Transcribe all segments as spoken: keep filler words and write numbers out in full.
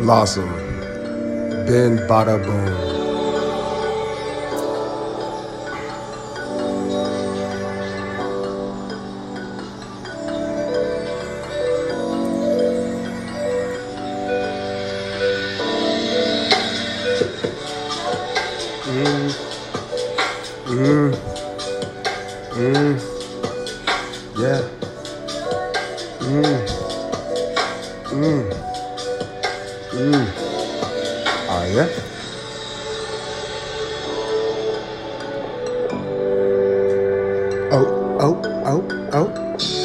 Blossom, Ben Bada Boom. Mm. Mm. Mm. Yeah. Mm. Mm. Mm. Oh, yeah? Oh, oh, oh, oh.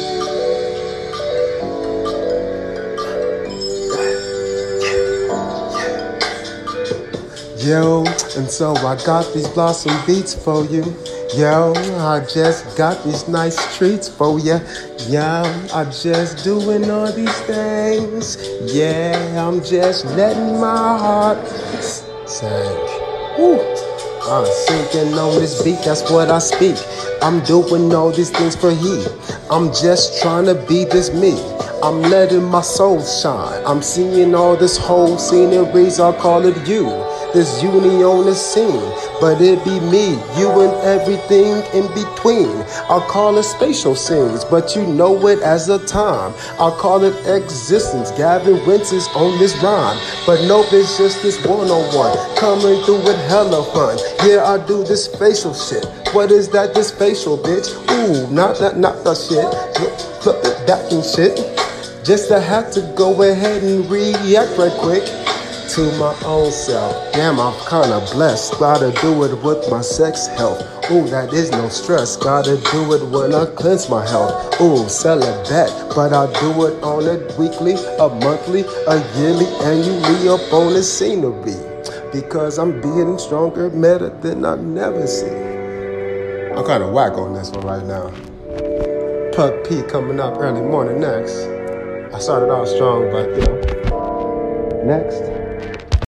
Yo, and so I got these blossom beats for you. Yo, I just got these nice treats for ya. Yeah, I'm just doing all these things. Yeah, I'm just letting my heart sing. Woo. I'm sinking on this beat, that's what I speak. I'm doing all these things for he. I'm just trying to be this me. I'm letting my soul shine. I'm seeing all this whole sceneries, I'll call it you. This uni on the scene, but it be me, you and everything in between. I'll call it spatial scenes, but you know it as a time. I'll call it existence. Gavin Wentz is on this rhyme, but nope, it's just this one-on-one coming through with hella fun. Yeah, I do this facial shit. What is that? This facial, bitch? Ooh, not that, not the shit. Flip it back and shit. Just I have to go ahead and react right quick to my own self. Damn, I'm kinda blessed. Gotta do it with my sex health. Ooh, that is no stress. Gotta do it when I cleanse my health. Ooh, sell a bet, but I do it on a weekly, a monthly, a yearly, annually up on the scenery. Because I'm being stronger, better than I've never seen. I'm kinda whack on this one right now. Pug P coming up early morning next. I started off strong, but you know, next.